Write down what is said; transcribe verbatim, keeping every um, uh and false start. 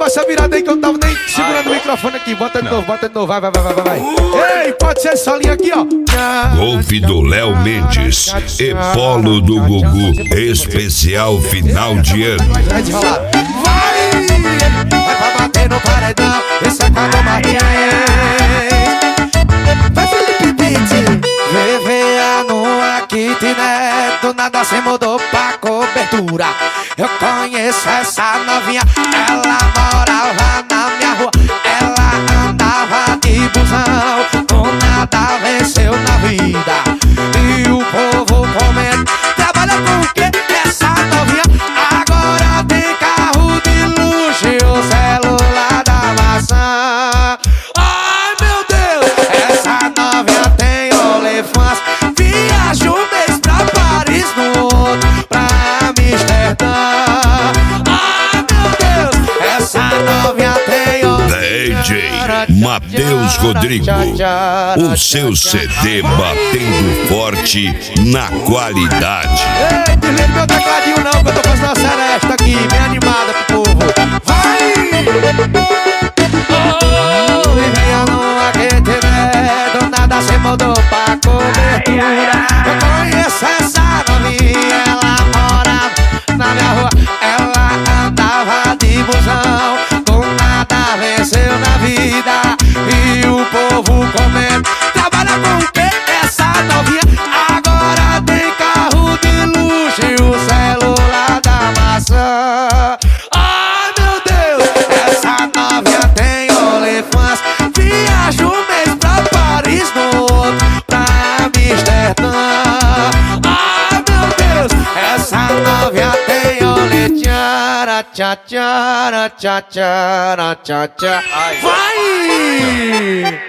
essa virada aí que eu tava nem segurando o microfone aqui. Bota de novo, bota de novo, vai, vai, vai, vai, vai. Ei, pode ser essa linha aqui, ó. Golpe do Léo Mendes e Polo do Gugu, especial final de ano. Vai desenrolar. Vai! Vai pra bater no paredão, esse é Cadu Martins. Vai, Felipe Pitti. Viveando aqui, né? Do nada se mudou pra cobertura. Eu conheço essa novinha, ela morava na minha rua. Ela andava de busão, com nada venceu na vida. E o povo comenta, trabalha com o quê? Essa novinha agora tem carro de luxo e o celular da maçã. Ai meu Deus, essa novinha tem OnlyFans. Viaja um mês pra Paris, no outro pra Amsterdã. Ai meu Deus, essa novinha tem OnlyFans. D J Matheus Rodrigo, o seu C D batendo forte na qualidade. Ei, desliga meu tecladinho não, que eu tô fazendo uma seresta aqui, bem animada pro povo. Vai! Oh, vivendo aqui, né? Do nada se mudou pra cobertura. Eu conheço essa novinha, ela morava na minha rua. Ela andava de busão, com nada venceu na vida. E o povo comenta, trabalha com o quê? Essa novinha agora tem carro de luxo e o celular da maçã. Ai meu Deus, essa novinha tem OnlyFans. Viaja um mês pra Paris, no outro pra Amsterdã. Ai meu Deus, essa novinha tem OnlyFans. Tchá, tchá, tchá, tchá, tchá, tchá. Vai!